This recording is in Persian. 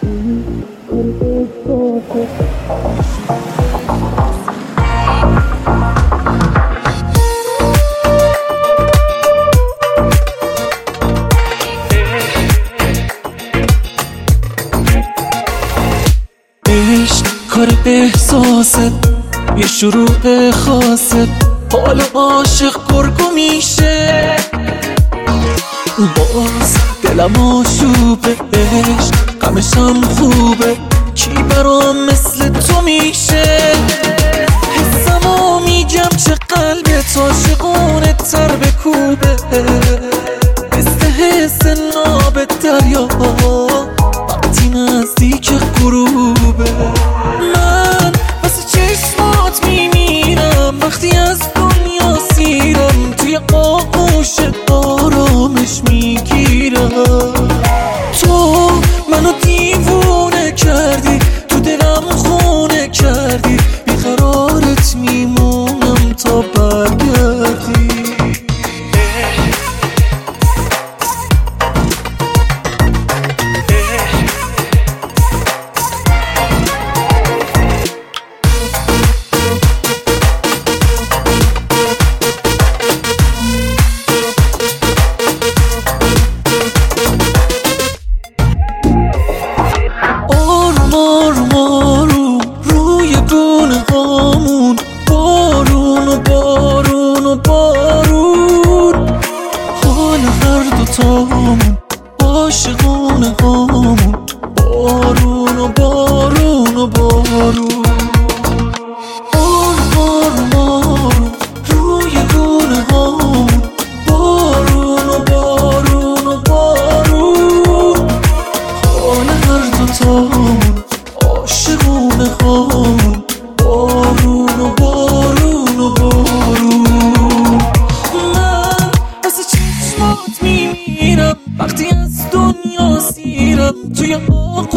عشق کار احساسه، یه شروع خاصه، حال عاشق گرگو میشه. باز دلم آشوبه، عشق غمشم خوبه، کی برام مثل تو میشه؟ حسمو میگم چه قلبت عاشقونه تر بکوبه، مثل حس ناب دریا وقتی نزدیک غروبه. من واسه چشمات میمیرم وقتی از دنیا سیرم، توی آغوش آرامش میگیرم. تو منو دیوونه کردی، تو دلم خونه کردی، بیقرارت میمونم تا برگردی. بارون و بارون و بارون، حال هر دوتامون عاشقونه هامون. بارون و بارون و بارون، بارون بارون روی گونه هامون. بارون و بارون و بارون، حال هر دوتامون عاشقونه هامون. بارون و بارون و بارون، من واسه چشمات میمیرم وقتی از دنیا سیرم، توی